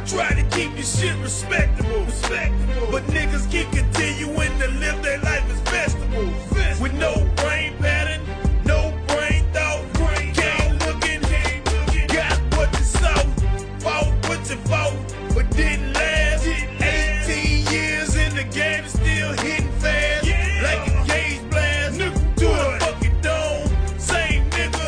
try to keep this shit respectable. But niggas keep continuing to live their life as vegetables. With no brain pattern, no brain thought. Game looking, got what you saw. Fought what you fought, but didn't last. 18 years in the game, still hitting fast. Like a gauge blast, to the fucking dome. Same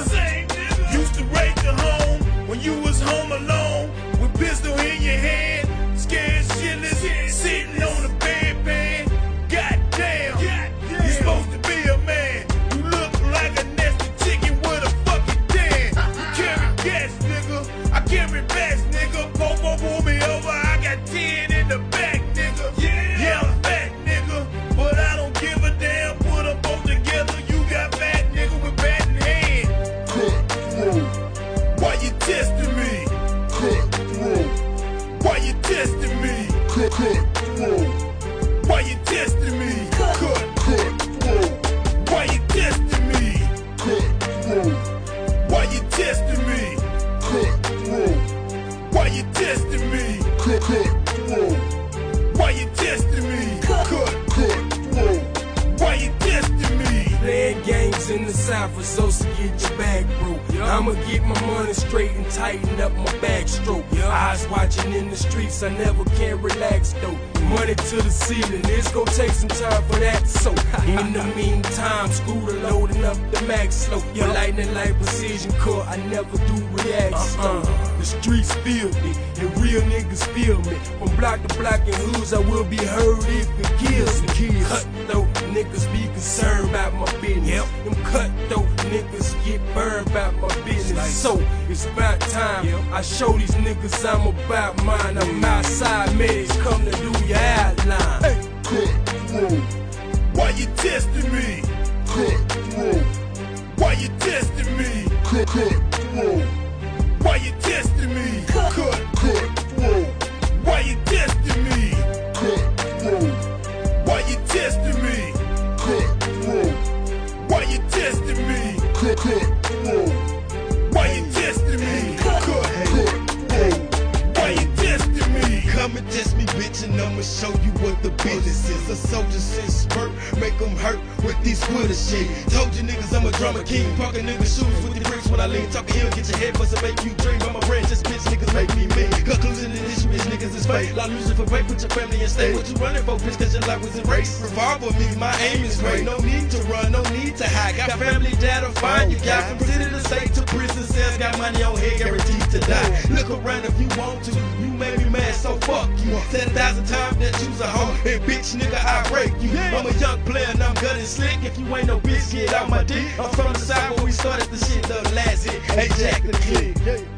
nigga, used to raid your home when you was home alone. With pistol in your hand, scared shitless, sitting on the bedpan. Goddamn, you supposed to be a man. You look like a nested chicken with a fucking den. You carry gas, nigga. I carry bags, nigga. Popo pull me over. I got 10 in the back, nigga. Yeah, I'm fat, nigga, but I don't give a damn. Put them both together. You got fat, nigga, with bat in hand. Cutthroat. Why you testing me? Cutthroat. Why you testing me? Cutthroat. Why you testing me? Cutthroat. Why you testing me? Cutthroat. Why you testing me? Cutthroat. Why you testing me? Cutthroat. Why you testing me? Cutthroat. Why you testing me? Playing games in the South is also get your bag broke. I'ma get my money straight and tighten up my bag stroke. Eyes watching in the streets, I never can relax though. Money to the ceiling, it's gon' take some time for that. So in the meantime, scooter loading up the max slow. Your lightning like precision cut, I never do reacts though. The streets filthy, and real niggas feel me. From block to block and hoods, I will be heard if it kills me. Cutthroat niggas be concerned about my business. Them cutthroat niggas get burned about my business. So it's about time I show these niggas I'm about mine. I'm outside, meds come to do your outline. Cutthroat. Why you testing me? Cutthroat. Why you testing me? Cutthroat. Why you testing me? Cutthroat. Why you testing me? Cutthroat. Why you testing me? Cutthroat. Why you testing me? Cutthroat. Why you testing me? Cutthroat. Why you testing me? Come and test me, bitch, and I'ma show you what the business is. A soldier since spurt, make them hurt with these Twitter shit. Told you niggas I'm a drama king, parking niggas shoes with the bricks when I lean. Talking ill, get your head bust and make you dream. I'm a brand, just bitch, niggas make me mean. Conclusion to this bitch, niggas is fake. Lot losing for pay, put your family in state. What you running for, bitch, cause your life was erased. Revolver me, my aim is great. No need to run, no need to hide. Got family that'll find you. Got from city to state to prison cells. Got money on head, guaranteed to die. Look around if you want to. You made me mad, so fuck you. 10,000 times that you's a hoe. And bitch, nigga, I break you. I'm a young player and I'm good and slick. If you ain't no bitch, get out my dick. I'm from the side where we started the shit, the last hit. Hey, Jack the Kid.